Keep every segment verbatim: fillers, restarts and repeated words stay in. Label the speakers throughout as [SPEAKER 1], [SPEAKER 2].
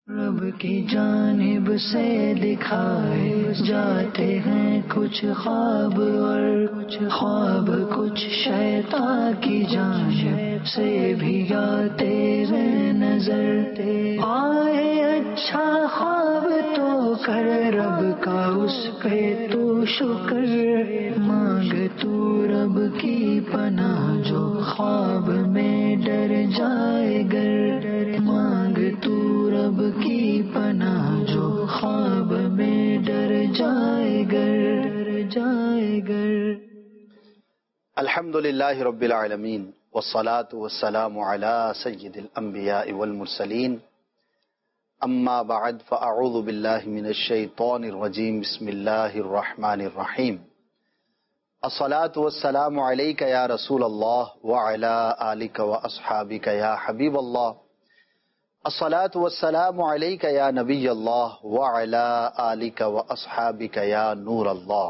[SPEAKER 1] رب کی جانب سے دکھائے جاتے ہیں کچھ خواب، اور کچھ خواب کچھ شیطان کی جانب سے بھی آتے ہیں نظر۔ آئے اچھا خواب تو کر رب کا اس پہ تو شکر، مانگ تو رب کی پناہ جو خواب میں ڈر جائے گر، مانگ تو رب کی پناہ جو خواب میں ڈر جائے گر، ڈر جائے گر۔
[SPEAKER 2] الحمدللہ رب العالمین والصلاة والسلام علی سید الانبیاء والمرسلین، اما بعد فاعوذ باللہ من الشیطان الرجیم، بسم اللہ الرحمن الرحیم۔ الصلاة والسلام علیک یا رسول اللہ وعلی آلک واصحابک یا حبیب اللہ، الصلاة والسلام علیک یا نبی اللہ وعلی آلک واصحابک یا نور اللہ۔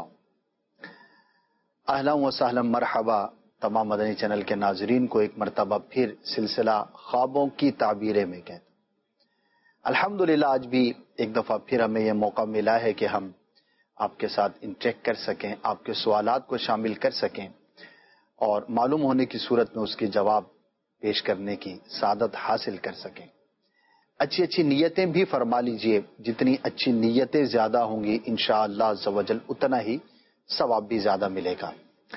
[SPEAKER 2] اہلا و سہلا مرحبا تمام مدنی چینل کے ناظرین کو ایک مرتبہ پھر سلسلہ خوابوں کی تعبیریں میں کہتے ہیں۔ الحمدللہ آج بھی ایک دفعہ پھر ہمیں یہ موقع ملا ہے کہ ہم آپ کے ساتھ انٹریکٹ کر سکیں، آپ کے سوالات کو شامل کر سکیں اور معلوم ہونے کی صورت میں اس کے جواب پیش کرنے کی سعادت حاصل کر سکیں۔ اچھی اچھی نیتیں بھی فرما لیجئے، جتنی اچھی نیتیں زیادہ ہوں گی انشاءاللہ عز و جل اتنا ہی ثواب بھی زیادہ ملے گا۔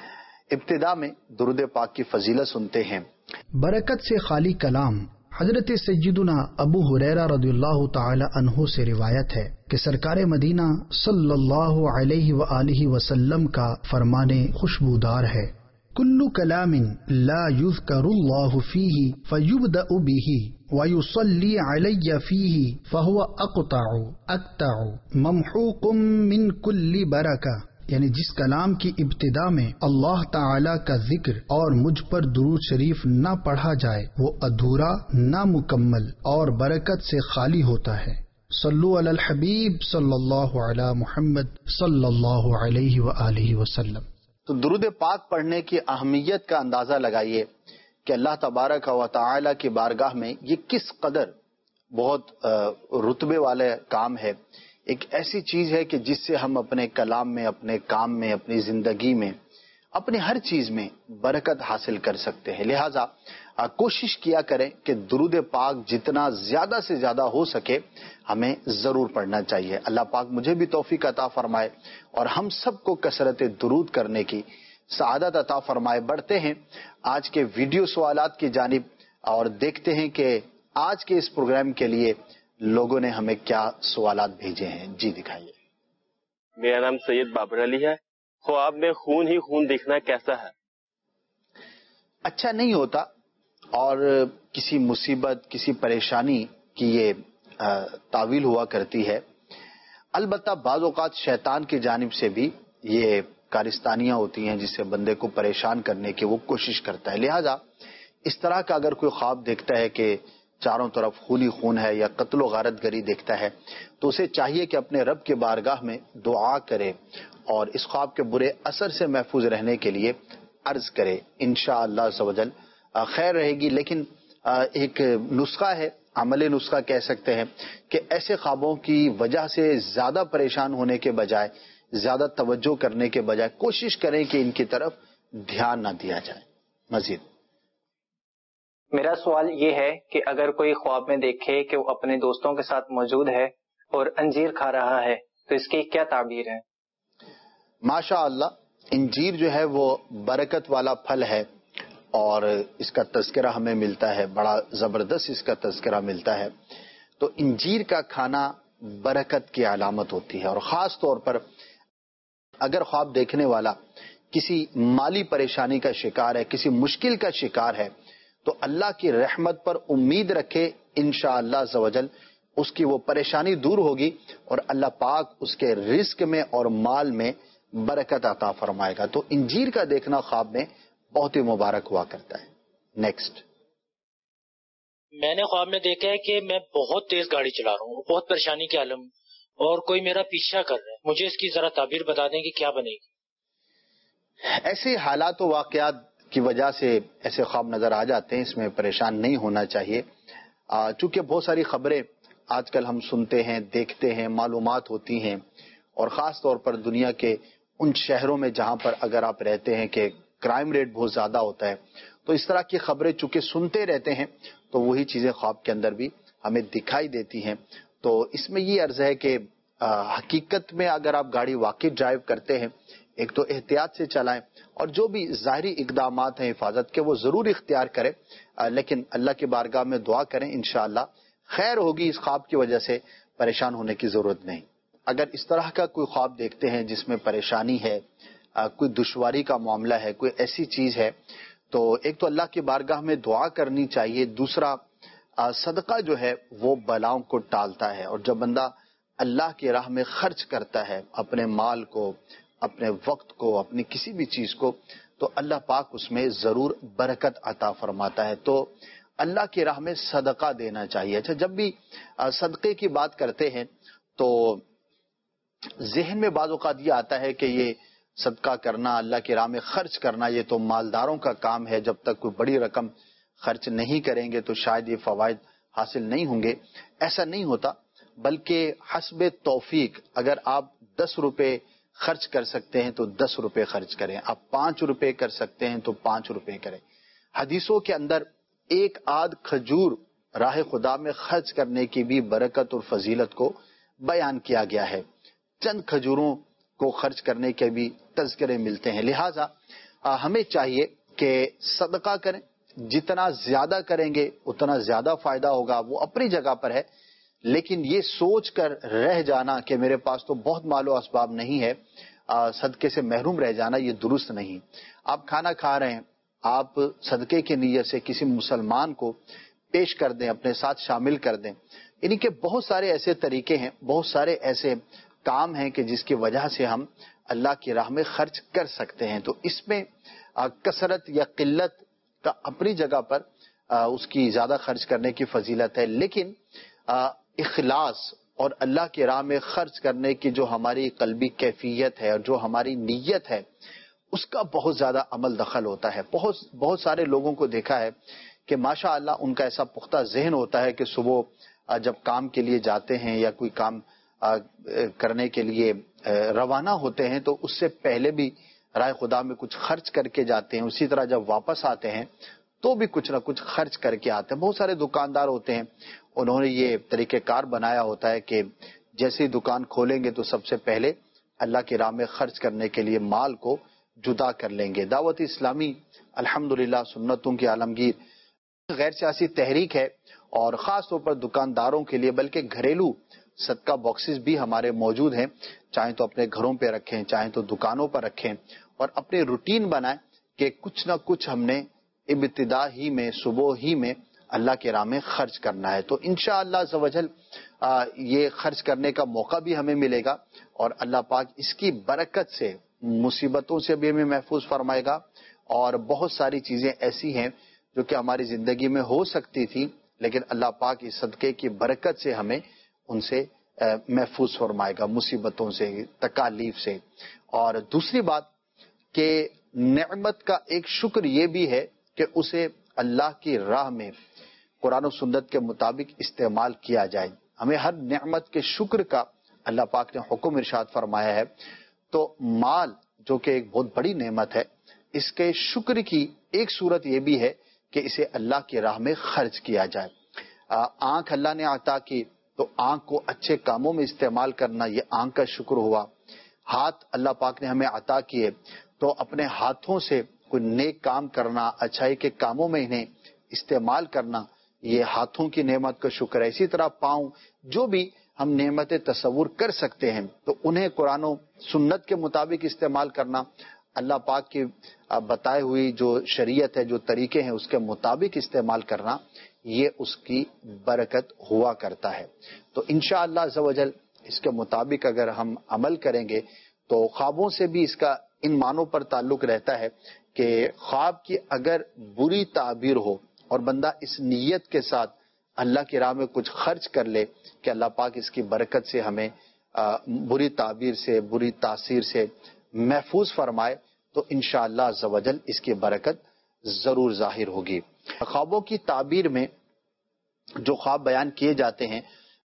[SPEAKER 2] ابتدا میں درود پاک کی فضیلت سنتے ہیں۔
[SPEAKER 3] برکت سے خالی کلام حضرت سیدنا ابو ہریرہ رضی اللہ تعالی عنہ سے روایت ہے کہ سرکار مدینہ صلی اللہ علیہ وآلہ وسلم کا فرمان خوشبودار ہے، کل کلام لا یذکر اللہ فیہ فیبدأ بہ ویصلی علی فیہ فہو اقطع اقطع ممحوق من کل برکہ، یعنی جس کلام کی ابتدا میں اللہ تعالی کا ذکر اور مجھ پر درود شریف نہ پڑھا جائے وہ ادھورا، نامکمل اور برکت سے خالی ہوتا ہے۔ صلو علی الحبیب صلی اللہ علی محمد صلی اللہ علیہ وآلہ وسلم۔
[SPEAKER 2] تو درود پاک پڑھنے کی اہمیت کا اندازہ لگائیے کہ اللہ تبارک و تعالی کی بارگاہ میں یہ کس قدر بہت رتبے والے کام ہے، ایک ایسی چیز ہے کہ جس سے ہم اپنے کلام میں، اپنے کام میں، اپنی زندگی میں، اپنے ہر چیز میں برکت حاصل کر سکتے ہیں۔ لہٰذا کوشش کیا کریں کہ درود پاک جتنا زیادہ سے زیادہ ہو سکے ہمیں ضرور پڑھنا چاہیے۔ اللہ پاک مجھے بھی توفیق عطا فرمائے اور ہم سب کو کثرت درود کرنے کی سعادت عطا فرمائے۔ بڑھتے ہیں آج کے ویڈیو سوالات کی جانب اور دیکھتے ہیں کہ آج کے اس پروگرام کے لیے لوگوں نے ہمیں کیا سوالات بھیجے ہیں۔ جی دکھائیے۔
[SPEAKER 4] میرا نام سید بابر علی ہے۔ خواب میں خون ہی خون دیکھنا کیسا ہے؟
[SPEAKER 2] اچھا نہیں ہوتا، اور کسی مصیبت، کسی پریشانی کی یہ تعویل ہوا کرتی ہے۔ البتہ بعض اوقات شیطان کی جانب سے بھی یہ کارستانیاں ہوتی ہیں جس سے بندے کو پریشان کرنے کی وہ کوشش کرتا ہے۔ لہذا اس طرح کا اگر کوئی خواب دیکھتا ہے کہ چاروں طرف خون ہی خون ہے یا قتل و غارت گری دیکھتا ہے تو اسے چاہیے کہ اپنے رب کے بارگاہ میں دعا کرے اور اس خواب کے برے اثر سے محفوظ رہنے کے لیے عرض کرے، انشاءاللہ عز و جل خیر رہے گی۔ لیکن ایک نسخہ ہے، عملی نسخہ کہہ سکتے ہیں، کہ ایسے خوابوں کی وجہ سے زیادہ پریشان ہونے کے بجائے، زیادہ توجہ کرنے کے بجائے کوشش کریں کہ ان کی طرف دھیان نہ دیا جائے۔ مزید
[SPEAKER 5] میرا سوال یہ ہے کہ اگر کوئی خواب میں دیکھے کہ وہ اپنے دوستوں کے ساتھ موجود ہے اور انجیر کھا رہا ہے تو اس کی کیا تعبیر ہے؟
[SPEAKER 2] ماشاء اللہ، انجیر جو ہے وہ برکت والا پھل ہے اور اس کا تذکرہ ہمیں ملتا ہے، بڑا زبردست اس کا تذکرہ ملتا ہے۔ تو انجیر کا کھانا برکت کی علامت ہوتی ہے، اور خاص طور پر اگر خواب دیکھنے والا کسی مالی پریشانی کا شکار ہے، کسی مشکل کا شکار ہے، تو اللہ کی رحمت پر امید رکھے، انشاءاللہ عز و جل اس کی وہ پریشانی دور ہوگی اور اللہ پاک اس کے رزق میں اور مال میں برکت عطا فرمائے گا۔ تو انجیر کا دیکھنا خواب میں بہت ہی مبارک ہوا کرتا ہے۔ نیکسٹ۔
[SPEAKER 6] میں نے خواب میں دیکھا ہے کہ میں بہت تیز گاڑی چلا رہا ہوں، بہت پریشانی کے عالم، اور کوئی میرا پیچھا کر رہا ہے۔ مجھے اس کی ذرا تعبیر بتا دیں کہ کیا بنے گی۔
[SPEAKER 2] ایسے حالات و واقعات کی وجہ سے ایسے خواب نظر آ جاتے ہیں، اس میں پریشان نہیں ہونا چاہیے، چونکہ بہت ساری خبریں آج کل ہم سنتے ہیں، دیکھتے ہیں، معلومات ہوتی ہیں، اور خاص طور پر دنیا کے ان شہروں میں جہاں پر اگر آپ رہتے ہیں کہ کرائم ریٹ بہت زیادہ ہوتا ہے، تو اس طرح کی خبریں چونکہ سنتے رہتے ہیں تو وہی چیزیں خواب کے اندر بھی ہمیں دکھائی دیتی ہیں. تو اس میں یہ عرض ہے کہ حقیقت میں اگر آپ گاڑی واقعی ڈرائیو کرتے ہیں، ایک تو احتیاط سے چلائیں، اور جو بھی ظاہری اقدامات ہیں حفاظت کے وہ ضرور اختیار کریں، لیکن اللہ کی بارگاہ میں دعا کریں، انشاءاللہ خیر ہوگی. اس خواب کی وجہ سے پریشان ہونے کی ضرورت نہیں. اگر اس طرح کا کوئی خواب دیکھتے ہیں جس میں پریشانی ہے، کوئی دشواری کا معاملہ ہے، کوئی ایسی چیز ہے، تو ایک تو اللہ کی بارگاہ میں دعا کرنی چاہیے. دوسرا صدقہ جو ہے وہ بلاؤں کو ٹالتا ہے، اور جب بندہ اللہ کی راہ میں خرچ کرتا ہے اپنے مال کو، اپنے وقت کو، اپنی کسی بھی چیز کو، تو اللہ پاک اس میں ضرور برکت عطا فرماتا ہے. تو اللہ کی راہ میں صدقہ دینا چاہیے. اچھا، جب بھی صدقے کی بات کرتے ہیں تو ذہن میں بعض اوقات یہ آتا ہے کہ یہ صدقہ کرنا، اللہ کی راہ میں خرچ کرنا، یہ تو مالداروں کا کام ہے، جب تک کوئی بڑی رقم خرچ نہیں کریں گے تو شاید یہ فوائد حاصل نہیں ہوں گے. ایسا نہیں ہوتا، بلکہ حسب توفیق، اگر آپ دس روپے خرچ کر سکتے ہیں تو دس روپے خرچ کریں، آپ پانچ روپے کر سکتے ہیں تو پانچ روپے کریں. حدیثوں کے اندر ایک آدھ کھجور راہ خدا میں خرچ کرنے کی بھی برکت اور فضیلت کو بیان کیا گیا ہے. چند کھجوروں کو خرچ کرنے کے بھی تذکرے ملتے ہیں. لہٰذا ہمیں چاہیے کہ صدقہ کریں، جتنا زیادہ کریں گے اتنا زیادہ فائدہ ہوگا، وہ اپنی جگہ پر ہے. لیکن یہ سوچ کر رہ جانا کہ میرے پاس تو بہت مال و اسباب نہیں ہے، صدقے سے محروم رہ جانا، یہ درست نہیں. آپ کھانا کھا رہے ہیں، آپ صدقے کی نیت سے کسی مسلمان کو پیش کر دیں، اپنے ساتھ شامل کر دیں. یعنی کہ بہت سارے ایسے طریقے ہیں، بہت سارے ایسے کام ہیں کہ جس کی وجہ سے ہم اللہ کی راہ میں خرچ کر سکتے ہیں. تو اس میں کثرت یا قلت کا اپنی جگہ پر اس کی زیادہ خرچ کرنے کی فضیلت ہے، لیکن اخلاص اور اللہ کی راہ میں خرچ کرنے کی جو ہماری قلبی کیفیت ہے اور جو ہماری نیت ہے، اس کا بہت زیادہ عمل دخل ہوتا ہے. بہت بہت سارے لوگوں کو دیکھا ہے کہ ماشاء اللہ ان کا ایسا پختہ ذہن ہوتا ہے کہ صبح جب کام کے لیے جاتے ہیں یا کوئی کام کرنے کے لیے روانہ ہوتے ہیں تو اس سے پہلے بھی راہ خدا میں کچھ خرچ کر کے جاتے ہیں. اسی طرح جب واپس آتے ہیں تو بھی کچھ نہ کچھ خرچ کر کے آتے ہیں. بہت سارے دکاندار ہوتے ہیں، انہوں نے یہ طریقہ کار بنایا ہوتا ہے کہ جیسے ہی دکان کھولیں گے تو سب سے پہلے اللہ کی راہ میں خرچ کرنے کے لیے مال کو جدا کر لیں گے. دعوت اسلامی الحمدللہ سنتوں کی عالمگیر غیر سیاسی تحریک ہے، اور خاص طور پر دکانداروں کے لیے بلکہ گھریلو صدقہ باکسز بھی ہمارے موجود ہیں. چاہیں تو اپنے گھروں پہ رکھیں، چاہیں تو دکانوں پر رکھیں، اور اپنے روٹین بنائیں کہ کچھ نہ کچھ ہم نے ابتدا ہی میں، صبح ہی میں اللہ کے راہ میں خرچ کرنا ہے. تو انشاءاللہ عز و جل یہ خرچ کرنے کا موقع بھی ہمیں ملے گا، اور اللہ پاک اس کی برکت سے مصیبتوں سے بھی ہمیں محفوظ فرمائے گا. اور بہت ساری چیزیں ایسی ہیں جو کہ ہماری زندگی میں ہو سکتی تھی، لیکن اللہ پاک اس صدقے کی برکت سے ہمیں ان سے محفوظ فرمائے گا، مصیبتوں سے، تکالیف سے. اور دوسری بات کہ نعمت کا ایک شکر یہ بھی ہے کہ اسے اللہ کی راہ میں قرآن و سنت کے مطابق استعمال کیا جائے. ہمیں ہر نعمت کے شکر کا اللہ پاک نے حکم ارشاد فرمایا ہے. تو مال جو کہ ایک بہت بڑی نعمت ہے، اس کے شکر کی ایک صورت یہ بھی ہے کہ اسے اللہ کی راہ میں خرچ کیا جائے. آنکھ اللہ نے عطا کی تو آنکھ کو اچھے کاموں میں استعمال کرنا، یہ آنکھ کا شکر ہوا. ہاتھ اللہ پاک نے ہمیں عطا کیے تو اپنے ہاتھوں سے کوئی نیک کام کرنا، اچھائی کے کاموں میں انہیں استعمال کرنا، یہ ہاتھوں کی نعمت کا شکر ہے. اسی طرح پاؤں، جو بھی ہم نعمتیں تصور کر سکتے ہیں تو انہیں قرآن و سنت کے مطابق استعمال کرنا، اللہ پاک کی بتائے ہوئی جو شریعت ہے، جو طریقے ہیں اس کے مطابق استعمال کرنا، یہ اس کی برکت ہوا کرتا ہے. تو انشاءاللہ عز و جل اس کے مطابق اگر ہم عمل کریں گے تو خوابوں سے بھی اس کا ان معنوں پر تعلق رہتا ہے کہ خواب کی اگر بری تعبیر ہو اور بندہ اس نیت کے ساتھ اللہ کی راہ میں کچھ خرچ کر لے کہ اللہ پاک اس کی برکت سے ہمیں بری تعبیر سے، بری تاثیر سے محفوظ فرمائے، تو انشاءاللہ عز و جل اس کی برکت ضرور ظاہر ہوگی. خوابوں کی تعبیر میں جو خواب بیان کیے جاتے ہیں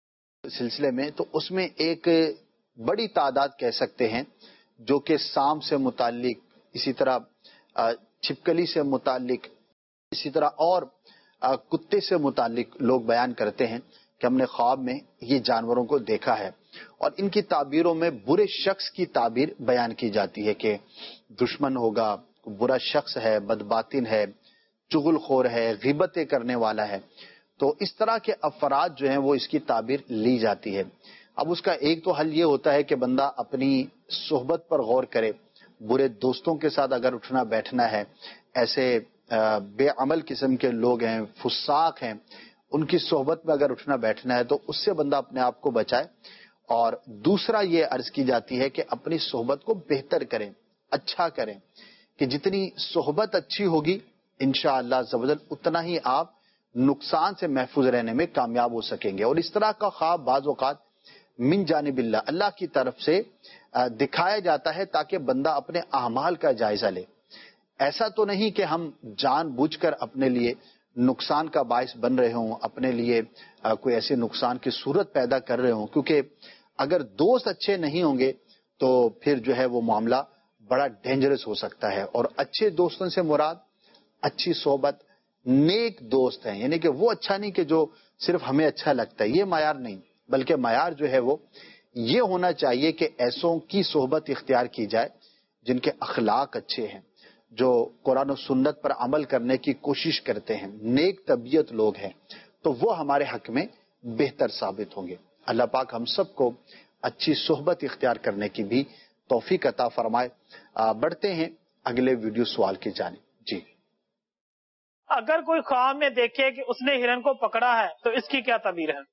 [SPEAKER 2] سلسلے میں، تو اس میں ایک بڑی تعداد کہہ سکتے ہیں جو کہ سانپ سے متعلق، اسی طرح چھپکلی سے متعلق، اسی طرح اور کتے سے متعلق لوگ بیان کرتے ہیں کہ ہم نے خواب میں یہ جانوروں کو دیکھا ہے، اور ان کی تعبیروں میں برے شخص کی تعبیر بیان کی جاتی ہے کہ دشمن ہوگا، برا شخص ہے، بدباطن ہے، چغل خور ہے، غیبتیں کرنے والا ہے. تو اس طرح کے افراد جو ہیں وہ اس کی تعبیر لی جاتی ہے. اب اس کا ایک تو حل یہ ہوتا ہے کہ بندہ اپنی صحبت پر غور کرے. برے دوستوں کے ساتھ اگر اٹھنا بیٹھنا ہے، ایسے بے عمل قسم کے لوگ ہیں، فساق ہیں، ان کی صحبت میں اگر اٹھنا بیٹھنا ہے تو اس سے بندہ اپنے آپ کو بچائے. اور دوسرا یہ عرض کی جاتی ہے کہ اپنی صحبت کو بہتر کریں، اچھا کریں، کہ جتنی صحبت اچھی ہوگی انشاءاللہ عز و جل اتنا ہی آپ نقصان سے محفوظ رہنے میں کامیاب ہو سکیں گے. اور اس طرح کا خواب بعض اوقات من جانب اللہ، اللہ کی طرف سے دکھایا جاتا ہے تاکہ بندہ اپنے اعمال کا جائزہ لے. ایسا تو نہیں کہ ہم جان بوجھ کر اپنے لیے نقصان کا باعث بن رہے ہوں، اپنے لیے کوئی ایسے نقصان کی صورت پیدا کر رہے ہوں، کیونکہ اگر دوست اچھے نہیں ہوں گے تو پھر جو ہے وہ معاملہ بڑا ڈینجرس ہو سکتا ہے. اور اچھے دوستوں سے مراد اچھی صحبت، نیک دوست ہیں، یعنی کہ وہ اچھا نہیں کہ جو صرف ہمیں اچھا لگتا ہے، یہ معیار نہیں، بلکہ معیار جو ہے وہ یہ ہونا چاہیے کہ ایسوں کی صحبت اختیار کی جائے جن کے اخلاق اچھے ہیں، جو قرآن و سنت پر عمل کرنے کی کوشش کرتے ہیں، نیک طبیعت لوگ ہیں، تو وہ ہمارے حق میں بہتر ثابت ہوں گے. اللہ پاک ہم سب کو اچھی صحبت اختیار کرنے کی بھی توفیق عطا فرمائے. بڑھتے ہیں اگلے ویڈیو سوال کی جانب. جی،
[SPEAKER 7] اگر کوئی خواب میں دیکھے کہ اس نے ہرن کو پکڑا ہے تو اس کی کیا تعبیر ہے؟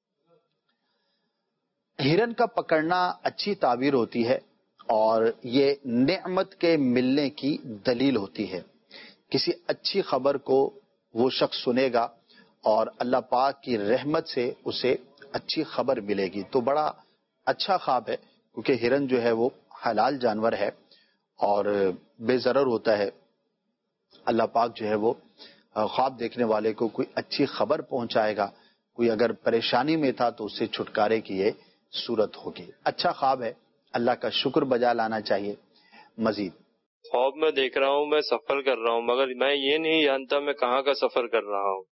[SPEAKER 2] ہرن کا پکڑنا اچھی تعبیر ہوتی ہے اور یہ نعمت کے ملنے کی دلیل ہوتی ہے. کسی اچھی خبر کو وہ شخص سنے گا اور اللہ پاک کی رحمت سے اسے اچھی خبر ملے گی، تو بڑا اچھا خواب ہے، کیونکہ ہرن جو ہے وہ حلال جانور ہے اور بے ضرر ہوتا ہے. اللہ پاک جو ہے وہ خواب دیکھنے والے کو کوئی اچھی خبر پہنچائے گا، کوئی اگر پریشانی میں تھا تو اس سے چھٹکارے کی یہ صورت ہوگی. اچھا خواب ہے، اللہ کا شکر بجا لانا چاہیے. مزید
[SPEAKER 4] خواب میں دیکھ رہا ہوں میں سفر کر رہا ہوں، مگر میں یہ نہیں جانتا میں کہاں کا سفر کر رہا ہوں.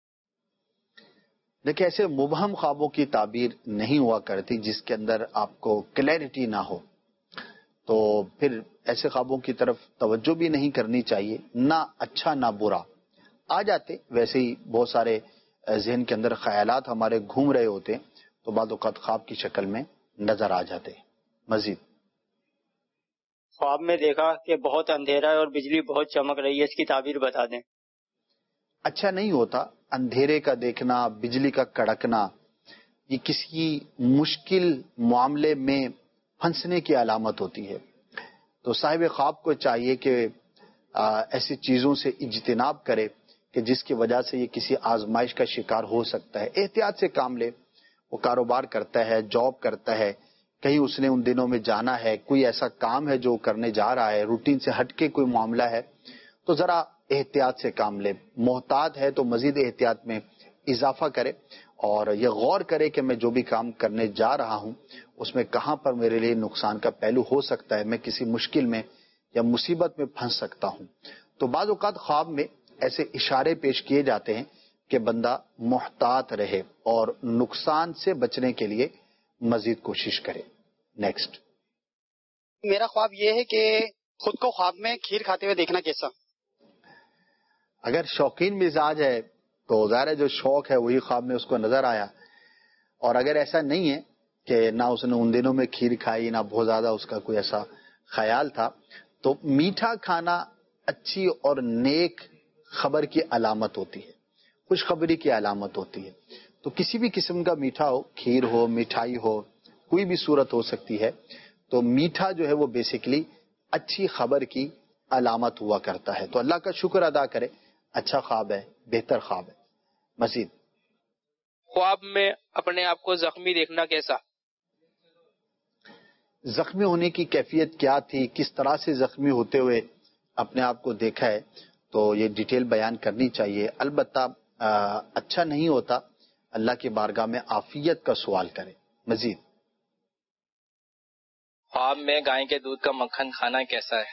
[SPEAKER 2] دیکھیں، ایسے مبہم خوابوں کی تعبیر نہیں ہوا کرتی جس کے اندر آپ کو کلیئرٹی نہ ہو، تو پھر ایسے خوابوں کی طرف توجہ بھی نہیں کرنی چاہیے، نہ اچھا نہ برا. آ جاتے ویسے ہی بہت سارے ذہن کے اندر خیالات ہمارے گھوم رہے ہوتے ہیں تو بعض اوقات خواب کی شکل میں نظر آ جاتے. مزید
[SPEAKER 8] خواب میں دیکھا کہ بہت اندھیرا ہے اور بجلی بہت چمک رہی ہے، اس کی تعبیر بتا دیں.
[SPEAKER 2] اچھا نہیں ہوتا اندھیرے کا دیکھنا، بجلی کا کڑکنا، یہ کسی مشکل معاملے میں پھنسنے کی علامت ہوتی ہے. تو صاحب خواب کو چاہیے کہ ایسی چیزوں سے اجتناب کرے کہ جس کی وجہ سے یہ کسی آزمائش کا شکار ہو سکتا ہے. احتیاط سے کام لے. وہ کاروبار کرتا ہے، جاب کرتا ہے، کہیں اس نے ان دنوں میں جانا ہے، کوئی ایسا کام ہے جو کرنے جا رہا ہے، روٹین سے ہٹ کے کوئی معاملہ ہے، تو ذرا احتیاط سے کام لے. محتاط ہے تو مزید احتیاط میں اضافہ کرے اور یہ غور کرے کہ میں جو بھی کام کرنے جا رہا ہوں اس میں کہاں پر میرے لیے نقصان کا پہلو ہو سکتا ہے، میں کسی مشکل میں یا مصیبت میں پھنس سکتا ہوں. تو بعض اوقات خواب میں ایسے اشارے پیش کیے جاتے ہیں کہ بندہ محتاط رہے اور نقصان سے بچنے کے لیے مزید کوشش کرے. نیکسٹ.
[SPEAKER 9] میرا خواب یہ ہے کہ خود کو خواب میں کھیر کھاتے ہوئے دیکھنا کیسا؟
[SPEAKER 2] اگر شوقین مزاج ہے تو ظاہر ہے جو شوق ہے وہی خواب میں اس کو نظر آیا، اور اگر ایسا نہیں ہے کہ نہ اس نے ان دنوں میں کھیر کھائی نہ بہت زیادہ اس کا کوئی ایسا خیال تھا، تو میٹھا کھانا اچھی اور نیک خبر کی علامت ہوتی ہے، خوشخبری کی علامت ہوتی ہے. تو کسی بھی قسم کا میٹھا ہو، کھیر ہو، مٹھائی ہو، کوئی بھی صورت ہو سکتی ہے، تو میٹھا جو ہے وہ بیسیکلی اچھی خبر کی علامت ہوا کرتا ہے. تو اللہ کا شکر ادا کرے، اچھا خواب ہے، بہتر خواب ہے. مزید
[SPEAKER 10] خواب میں اپنے آپ کو زخمی دیکھنا کیسا؟
[SPEAKER 2] زخمی ہونے کی کیفیت کیا تھی، کس طرح سے زخمی ہوتے ہوئے اپنے آپ کو دیکھا ہے، تو یہ ڈیٹیل بیان کرنی چاہیے. البتہ اچھا نہیں ہوتا اللہ کی بارگاہ میں عافیت کا سوال کرے. مزید
[SPEAKER 10] خواب میں گائے کے دودھ کا مکھن کھانا کیسا ہے؟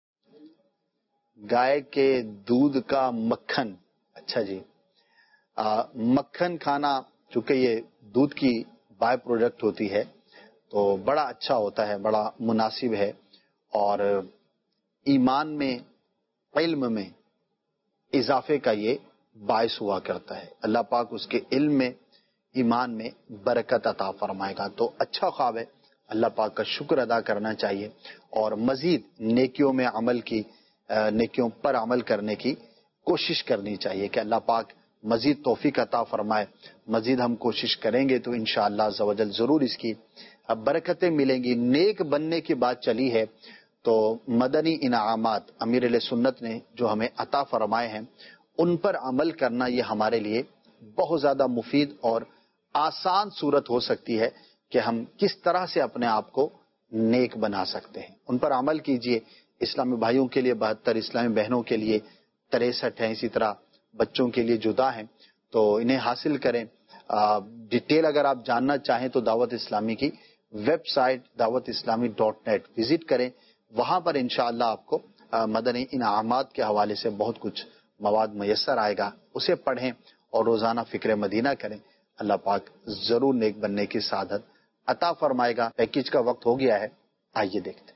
[SPEAKER 2] گائے کے دودھ کا مکھن، اچھا جی، آ, مکھن کھانا چونکہ یہ دودھ کی بائی پروڈکٹ ہوتی ہے تو بڑا اچھا ہوتا ہے، بڑا مناسب ہے، اور ایمان میں، علم میں اضافے کا یہ باعث ہوا کرتا ہے۔ اللہ پاک اس کے علم میں، ایمان میں برکت عطا فرمائے گا۔ تو اچھا خواب ہے، اللہ پاک کا شکر ادا کرنا چاہیے اور مزید نیکیوں میں عمل کی، نیکیوں پر عمل کرنے کی کوشش کرنی چاہیے کہ اللہ پاک مزید توفیق عطا فرمائے۔ مزید ہم کوشش کریں گے تو انشاءاللہ عز و جل ضرور اس کی اب برکتیں ملیں گی۔ نیک بننے کی بات چلی ہے تو مدنی انعامات امیر علیہ سنت نے جو ہمیں عطا فرمائے ہیں ان پر عمل کرنا یہ ہمارے لیے بہت زیادہ مفید اور آسان صورت ہو سکتی ہے کہ ہم کس طرح سے اپنے آپ کو نیک بنا سکتے ہیں۔ ان پر عمل کیجئے۔ اسلامی بھائیوں کے لیے بہتر، اسلامی بہنوں کے لیے تریسٹھ ہیں، اسی طرح بچوں کے لیے جدا ہیں، تو انہیں حاصل کریں۔ ڈیٹیل اگر آپ جاننا چاہیں تو دعوت اسلامی کی ویب سائٹ دعوت اسلامی ڈاٹ نیٹ وزٹ کریں، وہاں پر انشاءاللہ آپ کو مدنی انعامات کے حوالے سے بہت کچھ مواد میسر آئے گا، اسے پڑھیں اور روزانہ فکر مدینہ کریں۔ اللہ پاک ضرور نیک بننے کی سعادت عطا فرمائے گا۔ پیکیج کا وقت ہو گیا ہے، آئیے دیکھتے ہیں۔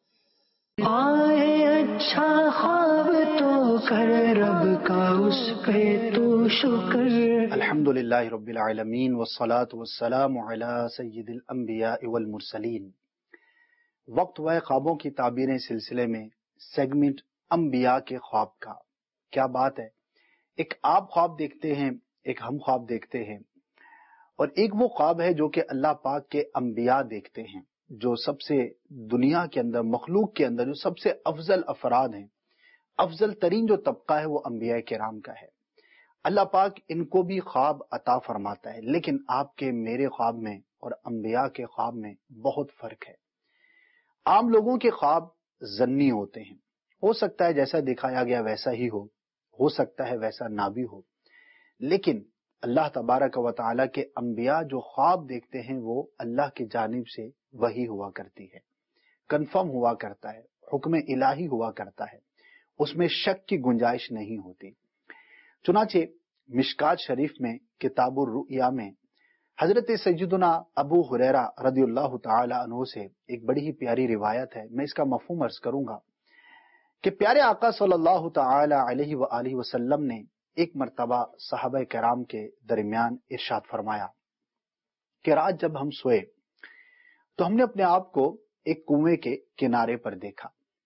[SPEAKER 1] آئے اچھا خواب تو کر رب کا اس پہ تو شکر۔
[SPEAKER 3] الحمدللہ رب العالمین والصلاة والسلام علی سید الانبیاء والمرسلین۔ وقت و خوابوں کی تعبیریں سلسلے میں سیگمنٹ انبیاء کے خواب کا۔ کیا بات ہے، ایک آپ خواب دیکھتے ہیں، ایک ہم خواب دیکھتے ہیں، اور ایک وہ خواب ہے جو کہ اللہ پاک کے انبیاء دیکھتے ہیں، جو سب سے دنیا کے اندر، مخلوق کے اندر جو سب سے افضل افراد ہیں، افضل ترین جو طبقہ ہے وہ انبیاء کرام کا ہے۔ اللہ پاک ان کو بھی خواب عطا فرماتا ہے، لیکن آپ کے میرے خواب میں اور انبیاء کے خواب میں بہت فرق ہے۔ عام لوگوں کے خواب ظنی ہوتے ہیں، ہو سکتا ہے جیسا دکھایا گیا ویسا ہی ہو ہو سکتا ہے ویسا نہ بھی ہو، لیکن اللہ تبارک و تعالیٰ کے انبیاء جو خواب دیکھتے ہیں وہ اللہ کی جانب سے وحی ہوا کرتی ہے، کنفرم ہوا کرتا ہے، حکم الہی ہوا کرتا ہے، اس میں شک کی گنجائش نہیں ہوتی۔ چنانچہ مشکات شریف میں کتاب الرؤیا میں حضرت سیدنا ابو ہریرہ رضی اللہ تعالی عنہ سے ایک بڑی ہی پیاری روایت ہے، میں اس کا مفہوم عرض کروں گا کہ پیارے آقا صلی اللہ تعالی علیہ وآلہ وسلم نے ایک مرتبہ صحابہ کرام کے درمیان ارشاد فرمایا کہ رات جب ہم سوئے تو ہم نے اپنے آپ کو ایک کنویں کے کنارے پر دیکھا،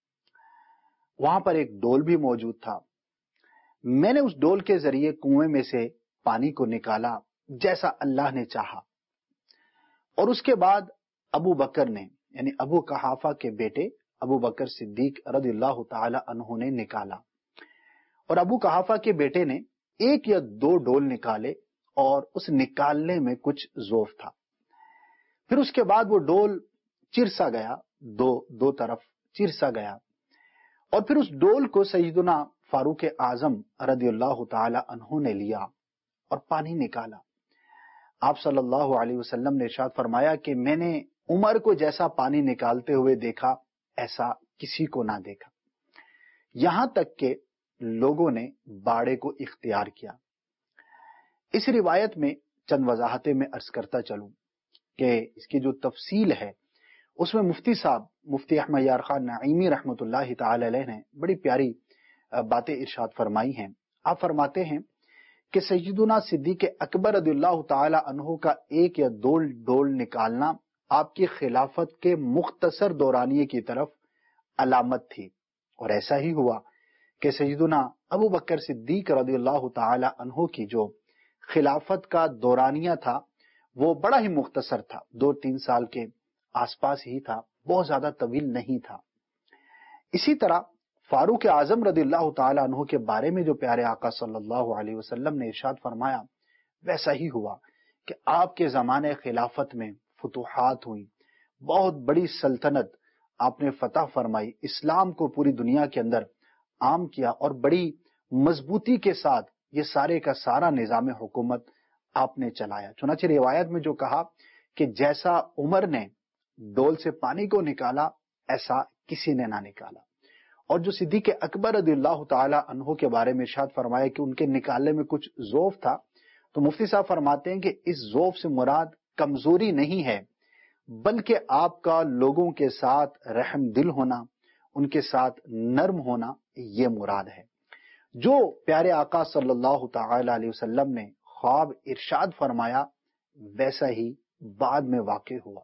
[SPEAKER 3] وہاں پر ایک ڈول بھی موجود تھا۔ میں نے اس ڈول کے ذریعے کنویں میں سے پانی کو نکالا جیسا اللہ نے چاہا، اور اس کے بعد ابو بکر نے یعنی ابو قحافہ کے بیٹے ابو بکر صدیق رضی اللہ تعالی عنہ نے نکالا، اور ابو قحافہ کے بیٹے نے ایک یا دو ڈول نکالے اور اس نکالنے میں کچھ ذوف تھا۔ پھر اس کے بعد وہ ڈول چرسا گیا، دو دو طرف چرسا گیا، اور پھر اس ڈول کو سیدنا فاروق اعظم رضی اللہ تعالی عنہ نے لیا اور پانی نکالا۔ آپ صلی اللہ علیہ وسلم نے ارشاد فرمایا کہ میں نے عمر کو جیسا پانی نکالتے ہوئے دیکھا ایسا کسی کو نہ دیکھا، یہاں تک کہ لوگوں نے باڑے کو اختیار کیا۔ اس روایت میں چند وضاحتیں میں عرض کرتا چلوں کہ اس کی جو تفصیل ہے اس میں مفتی صاحب مفتی احمد یار خان نعیمی رحمۃ اللہ تعالی علیہ نے بڑی پیاری باتیں ارشاد فرمائی ہیں۔ آپ فرماتے ہیں کہ سیدنا صدیق اکبر رضی اللہ تعالی عنہ کا ایک یا دو ڈول نکالنا آپ کی خلافت کے مختصر دورانیے کی طرف علامت تھی، اور ایسا ہی ہوا کہ سیدنا ابو بکر صدیق رضی اللہ تعالی عنہ کی جو خلافت کا دورانیہ تھا وہ بڑا ہی مختصر تھا، دو تین سال کے آس پاس ہی تھا، بہت زیادہ طویل نہیں تھا۔ اسی طرح فاروق اعظم رضی اللہ تعالی عنہ کے بارے میں جو پیارے آقا صلی اللہ علیہ وسلم نے ارشاد فرمایا ویسا ہی ہوا کہ آپ کے زمانے خلافت میں فتوحات ہوئی، بہت بڑی سلطنت آپ نے فتح فرمائی، اسلام کو پوری دنیا کے اندر عام کیا، اور بڑی مضبوطی کے ساتھ یہ سارے کا سارا نظام حکومت آپ نے چلایا۔ چنانچہ روایت میں جو کہا
[SPEAKER 2] کہ جیسا عمر نے ڈول سے پانی کو نکالا ایسا کسی نے نہ نکالا. اور جو صدیق اکبر رضی اللہ تعالی عنہ کے بارے میں ارشاد فرمایا کہ ان کے نکالنے میں کچھ ضعف تھا، تو مفتی صاحب فرماتے ہیں کہ اس ضعف سے مراد کمزوری نہیں ہے، بلکہ آپ کا لوگوں کے ساتھ رحم دل ہونا، ان کے ساتھ نرم ہونا، یہ مراد ہے. جو پیارے آقا صلی اللہ تعالی علیہ وسلم نے خواب ارشاد فرمایا ویسا ہی بعد میں واقع ہوا.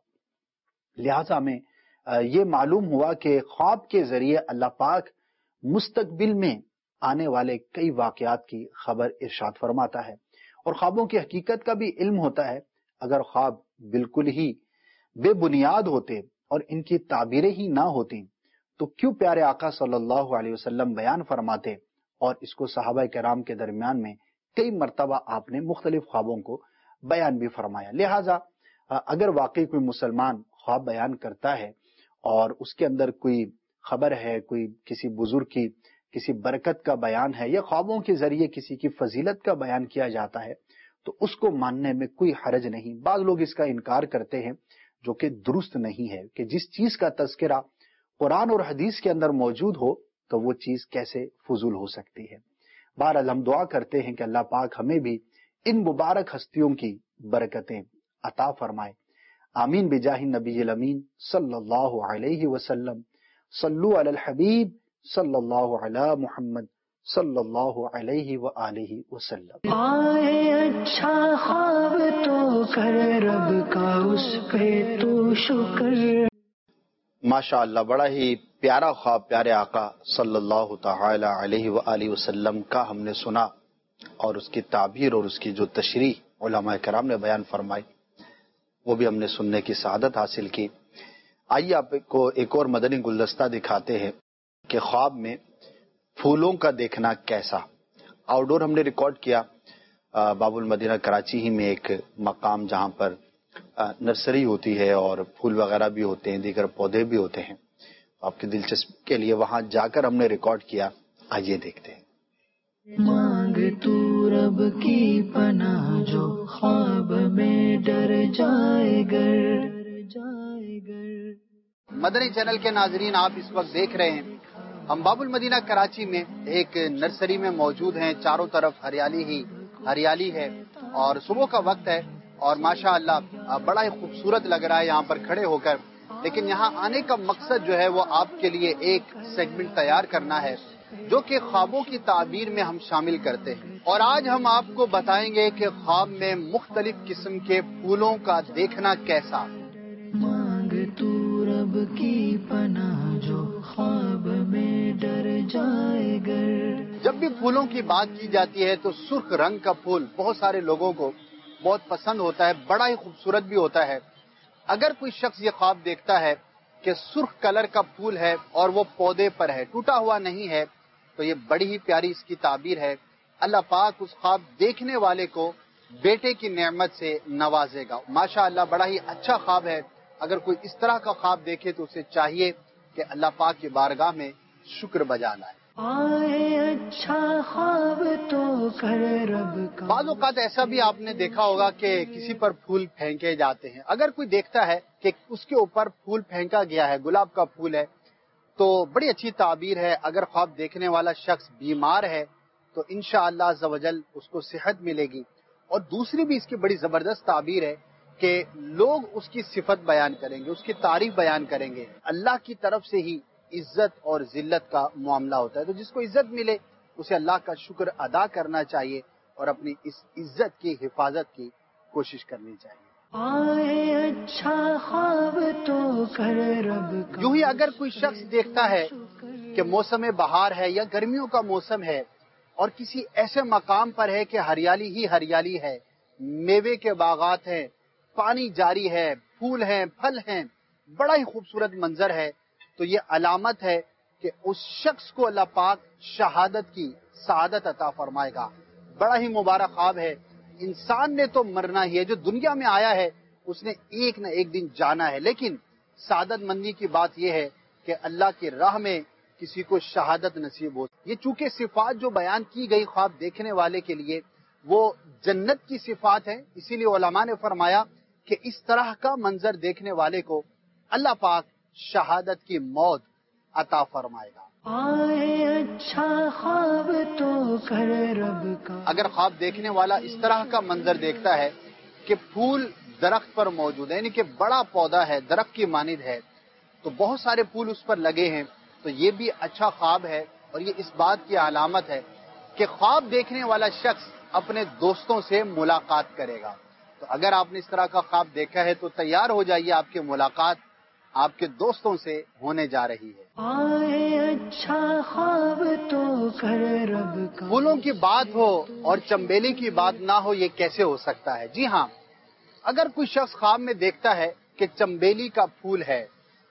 [SPEAKER 2] لہذا میں یہ معلوم ہوا کہ خواب کے ذریعے اللہ پاک مستقبل میں آنے والے کئی واقعات کی خبر ارشاد فرماتا ہے، اور خوابوں کی حقیقت کا بھی علم ہوتا ہے. اگر خواب بالکل ہی بے بنیاد ہوتے اور ان کی تعبیریں ہی نہ ہوتی تو کیوں پیارے آقا صلی اللہ علیہ وسلم بیان فرماتے، اور اس کو صحابہ کرام کے درمیان میں کئی مرتبہ آپ نے مختلف خوابوں کو بیان بھی فرمایا. لہٰذا اگر واقعی کوئی مسلمان خواب بیان کرتا ہے اور اس کے اندر کوئی خبر ہے، کوئی کسی بزرگ کی کسی برکت کا بیان ہے، یا خوابوں کے ذریعے کسی کی فضیلت کا بیان کیا جاتا ہے، تو اس کو ماننے میں کوئی حرج نہیں. بعض لوگ اس کا انکار کرتے ہیں جو کہ درست نہیں ہے، کہ جس چیز کا تذکرہ قرآن اور حدیث کے اندر موجود ہو تو وہ چیز کیسے فضول ہو سکتی ہے. بہرحال ہم دعا کرتے ہیں کہ اللہ پاک ہمیں بھی ان مبارک ہستیوں کی برکتیں عطا فرمائے. آمین بجاہ النبی الامین صلی اللہ علیہ وسلم. صلو علی الحبیب صلی اللہ علی محمد صلی اللہ علیہ وآلہ وسلم.
[SPEAKER 1] آئے اچھا خواب تو کر رب کا اس پہ تو شکر.
[SPEAKER 2] ماشاء اللہ، بڑا ہی پیارا خواب پیارے آقا صلی اللہ تعالی علیہ وآلہ وسلم کا ہم نے سنا، اور اس کی تعبیر اور اس کی جو تشریح علماء کرام نے بیان فرمائی وہ بھی ہم نے سننے کی سعادت حاصل کی. آئیے آپ کو ایک اور مدنی گلدستہ دکھاتے ہیں کہ خواب میں پھولوں کا دیکھنا کیسا. آؤٹ ڈور ہم نے ریکارڈ کیا باب المدینہ کراچی ہی میں، ایک مقام جہاں پر نرسری ہوتی ہے اور پھول وغیرہ بھی ہوتے ہیں، دیگر پودے بھی ہوتے ہیں. آپ کی دلچسپی کے لیے وہاں جا کر ہم نے ریکارڈ کیا. آئیے دیکھتے ہیں.
[SPEAKER 1] مانگ تو رب کی پناہ جو خواب میں ڈر جائے گر.
[SPEAKER 2] مدنی چینل کے ناظرین، آپ اس وقت دیکھ رہے ہیں ہم باب المدینہ کراچی میں ایک نرسری میں موجود ہیں. چاروں طرف ہریالی ہی ہریالی ہے اور صبح کا وقت ہے، اور ماشاء اللہ بڑا ہی خوبصورت لگ رہا ہے یہاں پر کھڑے ہو کر. لیکن یہاں آنے کا مقصد جو ہے وہ آپ کے لیے ایک سیگمنٹ تیار کرنا ہے جو کہ خوابوں کی تعبیر میں ہم شامل کرتے ہیں. اور آج ہم آپ کو بتائیں گے کہ خواب میں مختلف قسم کے پھولوں کا دیکھنا کیسا.
[SPEAKER 1] مانگ تو رب کی پناہ جو خواب میں ڈر جائے گر.
[SPEAKER 2] جب بھی پھولوں کی بات کی جاتی ہے تو سرخ رنگ کا پھول بہت سارے لوگوں کو بہت پسند ہوتا ہے، بڑا ہی خوبصورت بھی ہوتا ہے. اگر کوئی شخص یہ خواب دیکھتا ہے کہ سرخ کلر کا پھول ہے اور وہ پودے پر ہے، ٹوٹا ہوا نہیں ہے، تو یہ بڑی ہی پیاری اس کی تعبیر ہے. اللہ پاک اس خواب دیکھنے والے کو بیٹے کی نعمت سے نوازے گا. ماشاء اللہ بڑا ہی اچھا خواب ہے. اگر کوئی اس طرح کا خواب دیکھے تو اسے چاہیے کہ اللہ پاک کی بارگاہ میں شکر بجا لائے.
[SPEAKER 1] آئے اچھا خواب تو کر رب کا.
[SPEAKER 2] بعض اوقات ایسا بھی آپ نے دیکھا ہوگا کہ کسی پر پھول پھینکے جاتے ہیں. اگر کوئی دیکھتا ہے کہ اس کے اوپر پھول پھینکا گیا ہے، گلاب کا پھول ہے، تو بڑی اچھی تعبیر ہے. اگر خواب دیکھنے والا شخص بیمار ہے تو انشاءاللہ عز و جل اس کو صحت ملے گی. اور دوسری بھی اس کی بڑی زبردست تعبیر ہے کہ لوگ اس کی صفت بیان کریں گے، اس کی تعریف بیان کریں گے. اللہ کی طرف سے ہی عزت اور ذلت کا معاملہ ہوتا ہے، تو جس کو عزت ملے اسے اللہ کا شکر ادا کرنا چاہیے اور اپنی اس عزت کی حفاظت کی کوشش کرنی چاہیے.
[SPEAKER 1] آئے اچھا خواب تو کر رب کا.
[SPEAKER 2] یوں ہی اگر کوئی شخص دیکھتا ہے کہ موسم بہار ہے یا گرمیوں کا موسم ہے اور کسی ایسے مقام پر ہے کہ ہریالی ہی ہریالی ہے، میوے کے باغات ہیں، پانی جاری ہے، پھول ہیں، پھل ہیں، بڑا ہی خوبصورت منظر ہے، تو یہ علامت ہے کہ اس شخص کو اللہ پاک شہادت کی سعادت عطا فرمائے گا. بڑا ہی مبارک خواب ہے. انسان نے تو مرنا ہی ہے، جو دنیا میں آیا ہے اس نے ایک نہ ایک دن جانا ہے، لیکن سعادت مندی کی بات یہ ہے کہ اللہ کی راہ میں کسی کو شہادت نصیب ہو. یہ چونکہ صفات جو بیان کی گئی خواب دیکھنے والے کے لیے وہ جنت کی صفات ہیں، اسی لیے علماء نے فرمایا کہ اس طرح کا منظر دیکھنے والے کو اللہ پاک شہادت کی موت عطا فرمائے گا۔
[SPEAKER 1] آئے اچھا خواب تو کر رب کا،
[SPEAKER 2] اگر خواب دیکھنے والا اس طرح کا منظر دیکھتا ہے کہ پھول درخت پر موجود ہے، یعنی کہ بڑا پودا ہے، درخت کی مانند ہے، تو بہت سارے پھول اس پر لگے ہیں، تو یہ بھی اچھا خواب ہے، اور یہ اس بات کی علامت ہے کہ خواب دیکھنے والا شخص اپنے دوستوں سے ملاقات کرے گا۔ تو اگر آپ نے اس طرح کا خواب دیکھا ہے تو تیار ہو جائیے، آپ کی ملاقات آپ کے دوستوں سے ہونے جا رہی ہے۔
[SPEAKER 1] آئے اچھا خواب تو کر رب کا،
[SPEAKER 2] پھولوں کی بات ہو اور چنبیلی کی بات نہ ہو، یہ کیسے ہو سکتا ہے؟ جی ہاں، اگر کوئی شخص خواب میں دیکھتا ہے کہ چنبیلی کا پھول ہے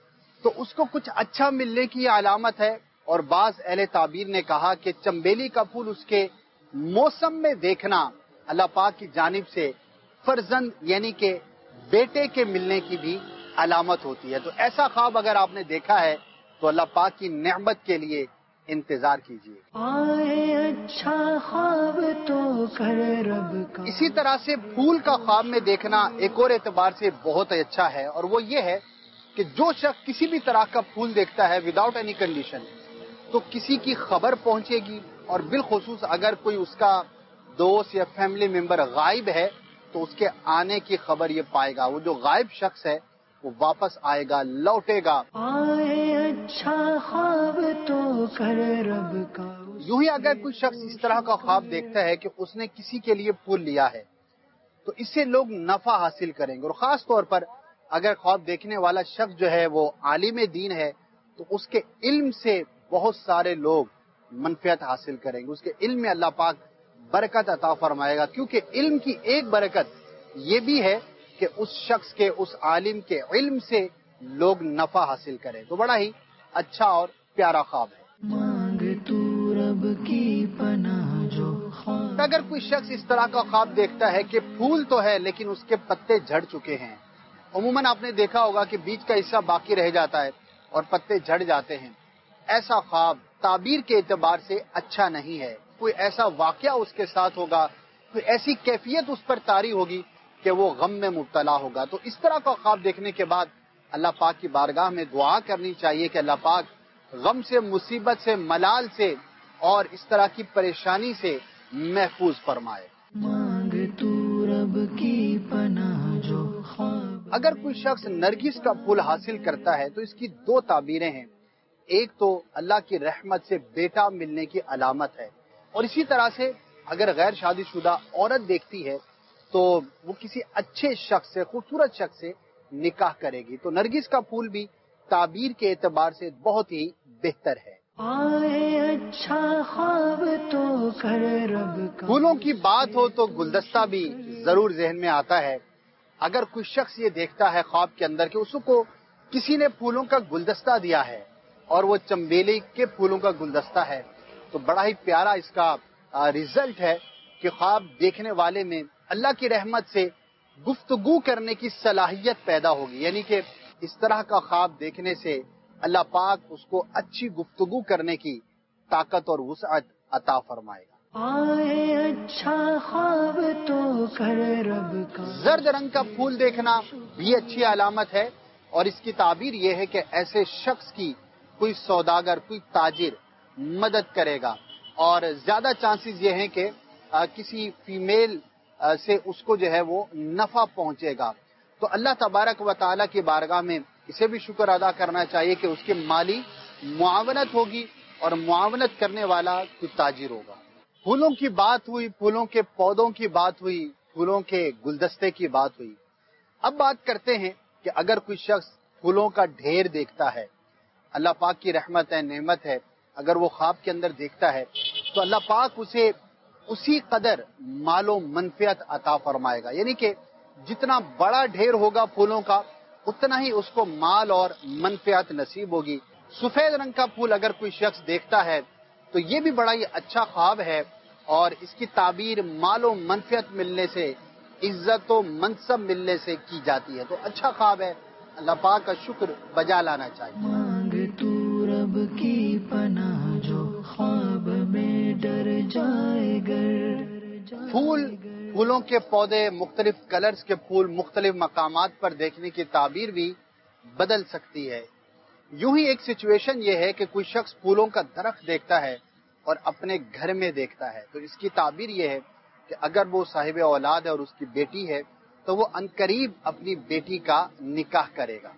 [SPEAKER 2] تو اس کو کچھ اچھا ملنے کی علامت ہے، اور بعض اہل تعبیر نے کہا کہ چنبیلی کا پھول اس کے موسم میں دیکھنا اللہ پاک کی جانب سے فرزند یعنی کہ بیٹے کے ملنے کی بھی علامت ہوتی ہے۔ تو ایسا خواب اگر آپ نے دیکھا ہے تو اللہ پاک کی نعمت کے لیے انتظار کیجیے۔
[SPEAKER 1] آئے اچھا خواب تو کر رب کا،
[SPEAKER 2] اسی طرح سے پھول کا خواب میں دیکھنا ایک اور اعتبار سے بہت اچھا ہے، اور وہ یہ ہے کہ جو شخص کسی بھی طرح کا پھول دیکھتا ہے وداؤٹ اینی کنڈیشن، تو کسی کی خبر پہنچے گی، اور بالخصوص اگر کوئی اس کا دوست یا فیملی ممبر غائب ہے تو اس کے آنے کی خبر یہ پائے گا۔ وہ جو غائب شخص ہے وہ واپس آئے گا، لوٹے گا۔
[SPEAKER 1] آئے اچھا خواب تو کر رب کا،
[SPEAKER 2] یوں ہی اگر کوئی شخص اس طرح کا خواب دیکھتا ہے کہ اس نے کسی کے لیے پھول لیا ہے تو اس سے لوگ نفع حاصل کریں گے، اور خاص طور پر اگر خواب دیکھنے والا شخص جو ہے وہ عالم دین ہے تو اس کے علم سے بہت سارے لوگ منفعت حاصل کریں گے، اس کے علم میں اللہ پاک برکت عطا فرمائے گا، کیونکہ علم کی ایک برکت یہ بھی ہے کہ اس شخص کے، اس عالم کے علم سے لوگ نفع حاصل کریں۔ تو بڑا ہی اچھا اور پیارا خواب ہے۔
[SPEAKER 1] مانگ تو رب کی پناہ جو خواب،
[SPEAKER 2] اگر کوئی شخص اس طرح کا خواب دیکھتا ہے کہ پھول تو ہے لیکن اس کے پتے جھڑ چکے ہیں، عموماً آپ نے دیکھا ہوگا کہ بیچ کا حصہ باقی رہ جاتا ہے اور پتے جھڑ جاتے ہیں، ایسا خواب تعبیر کے اعتبار سے اچھا نہیں ہے۔ کوئی ایسا واقعہ اس کے ساتھ ہوگا، کوئی ایسی کیفیت اس پر طاری ہوگی کہ وہ غم میں مبتلا ہوگا۔ تو اس طرح کا خواب دیکھنے کے بعد اللہ پاک کی بارگاہ میں دعا کرنی چاہیے کہ اللہ پاک غم سے، مصیبت سے، ملال سے اور اس طرح کی پریشانی سے محفوظ فرمائے۔
[SPEAKER 1] مانگ تو رب کی پناہ جو خواب،
[SPEAKER 2] اگر کوئی شخص نرگس کا پھول حاصل کرتا ہے تو اس کی دو تعبیریں ہیں، ایک تو اللہ کی رحمت سے بیٹا ملنے کی علامت ہے، اور اسی طرح سے اگر غیر شادی شدہ عورت دیکھتی ہے تو وہ کسی اچھے شخص سے، خوبصورت شخص سے نکاح کرے گی۔ تو نرگس کا پھول بھی تعبیر کے اعتبار سے بہت ہی بہتر ہے۔
[SPEAKER 1] آئے اچھا خواب تو کر رب کا،
[SPEAKER 2] پھولوں کی بات ہو تو گلدستہ بھی ضرور ذہن میں آتا ہے۔ اگر کوئی شخص یہ دیکھتا ہے خواب کے اندر کہ اس کو کسی نے پھولوں کا گلدستہ دیا ہے اور وہ چنبیلی کے پھولوں کا گلدستہ ہے، تو بڑا ہی پیارا اس کا ریزلٹ ہے کہ خواب دیکھنے والے میں اللہ کی رحمت سے گفتگو کرنے کی صلاحیت پیدا ہوگی، یعنی کہ اس طرح کا خواب دیکھنے سے اللہ پاک اس کو اچھی گفتگو کرنے کی طاقت اور وسعت عطا فرمائے گا۔
[SPEAKER 1] آئے اچھا خواب تو کر رب کا،
[SPEAKER 2] زرد رنگ کا پھول دیکھنا بھی اچھی علامت ہے، اور اس کی تعبیر یہ ہے کہ ایسے شخص کی کوئی سوداگر، کوئی تاجر مدد کرے گا، اور زیادہ چانسز یہ ہیں کہ آ, کسی فیمیل آ, سے اس کو جو ہے وہ نفع پہنچے گا۔ تو اللہ تبارک و تعالیٰ کی بارگاہ میں اسے بھی شکر ادا کرنا چاہیے کہ اس کی مالی معاونت ہوگی، اور معاونت کرنے والا کوئی تاجر ہوگا۔ پھولوں کی بات ہوئی، پھولوں کے پودوں کی بات ہوئی، پھولوں کے گلدستے کی بات ہوئی۔ اب بات کرتے ہیں کہ اگر کوئی شخص پھولوں کا ڈھیر دیکھتا ہے، اللہ پاک کی رحمت ہے، نعمت ہے، اگر وہ خواب کے اندر دیکھتا ہے تو اللہ پاک اسے اسی قدر مال و منفعت عطا فرمائے گا، یعنی کہ جتنا بڑا ڈھیر ہوگا پھولوں کا اتنا ہی اس کو مال اور منفعت نصیب ہوگی۔ سفید رنگ کا پھول اگر کوئی شخص دیکھتا ہے تو یہ بھی بڑا ہی اچھا خواب ہے، اور اس کی تعبیر مال و منفعت ملنے سے، عزت و منصب ملنے سے کی جاتی ہے۔ تو اچھا خواب ہے، اللہ پاک کا شکر بجا لانا چاہیے۔
[SPEAKER 1] مانگ تو رب کی پناہ جو خواب میں ڈر جائے گر،
[SPEAKER 2] پھول پھولوں کے پودے مختلف کلرز کے پھول مختلف مقامات پر دیکھنے کی تعبیر بھی بدل سکتی ہے. یوں ہی ایک سچویشن یہ ہے کہ کوئی شخص پھولوں کا درخت دیکھتا ہے اور اپنے گھر میں دیکھتا ہے تو اس کی تعبیر یہ ہے کہ اگر وہ صاحب اولاد ہے اور اس کی بیٹی ہے تو وہ عنقریب اپنی بیٹی کا نکاح کرے گا.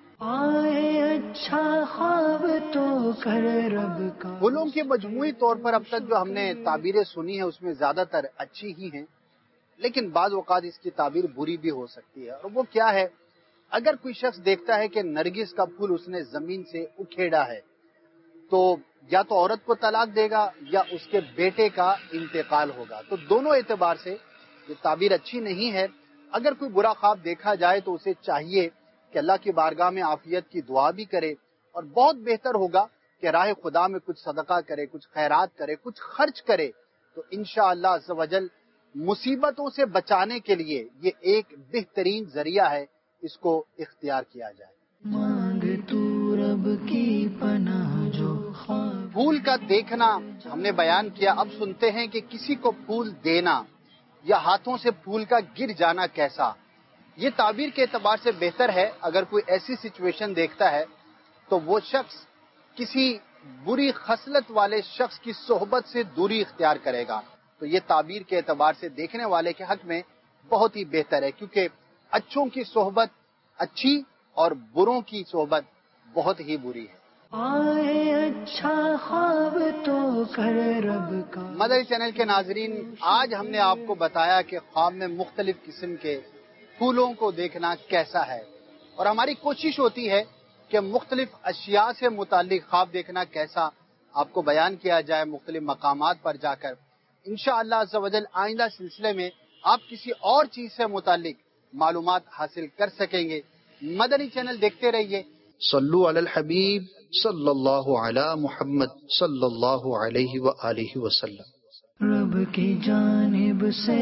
[SPEAKER 1] اچھا خواب تو کر رب کا.
[SPEAKER 2] پھولوں کی مجموعی طور پر اب تک جو ہم نے تعبیریں سنی ہیں اس میں زیادہ تر اچھی ہی ہیں، لیکن بعض اوقات اس کی تعبیر بری بھی ہو سکتی ہے. اور وہ کیا ہے؟ اگر کوئی شخص دیکھتا ہے کہ نرگس کا پھول اس نے زمین سے اکھیڑا ہے تو یا تو عورت کو طلاق دے گا یا اس کے بیٹے کا انتقال ہوگا. تو دونوں اعتبار سے یہ تعبیر اچھی نہیں ہے. اگر کوئی برا خواب دیکھا جائے تو اسے چاہیے کہ اللہ کی بارگاہ میں عافیت کی دعا بھی کرے، اور بہت بہتر ہوگا کہ راہ خدا میں کچھ صدقہ کرے، کچھ خیرات کرے، کچھ خرچ کرے. تو انشاءاللہ عز و جل مصیبتوں سے بچانے کے لیے یہ ایک بہترین ذریعہ ہے، اس کو اختیار کیا جائے.
[SPEAKER 1] مانگ تو رب کی پناہ جو خواب.
[SPEAKER 2] پھول کا دیکھنا ہم نے بیان کیا. اب سنتے ہیں کہ کسی کو پھول دینا یا ہاتھوں سے پھول کا گر جانا کیسا. یہ تعبیر کے اعتبار سے بہتر ہے. اگر کوئی ایسی سچویشن دیکھتا ہے تو وہ شخص کسی بری خصلت والے شخص کی صحبت سے دوری اختیار کرے گا. تو یہ تعبیر کے اعتبار سے دیکھنے والے کے حق میں بہت ہی بہتر ہے، کیونکہ اچھوں کی صحبت اچھی اور بروں کی صحبت بہت ہی بری ہے.
[SPEAKER 1] آئے اچھا خواب تو کر رب کا.
[SPEAKER 2] مدنی چینل کے ناظرین، آج ہم نے آپ کو بتایا کہ خواب میں مختلف قسم کے پھولوں کو دیکھنا کیسا ہے، اور ہماری کوشش ہوتی ہے کہ مختلف اشیاء سے متعلق خواب دیکھنا کیسا آپ کو بیان کیا جائے مختلف مقامات پر جا کر. انشاءاللہ عز و جل آئندہ سلسلے میں آپ کسی اور چیز سے متعلق معلومات حاصل کر سکیں گے. مدنی چینل دیکھتے رہیے.
[SPEAKER 3] صلو علی الحبیب صلی اللہ علی محمد صلی اللہ علیہ وآلہ وسلم.
[SPEAKER 1] رب کی جانب سے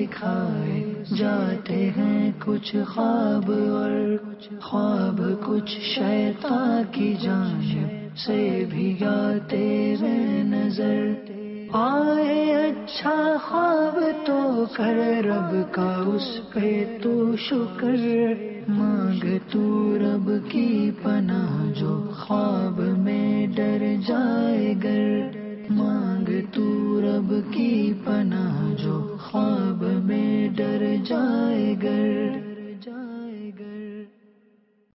[SPEAKER 1] دکھائے جاتے ہیں کچھ خواب، اور خواب کچھ شیطان کی جانب سے بھی آتے ہیں نظر. آئے اچھا خواب تو کر رب کا، اس پہ تو شکر مانگ تو رب کی پناہ جو خواب میں ڈر جائے گر. مانگ تو رب کی پناہ جو خواب میں ڈر جائے گر.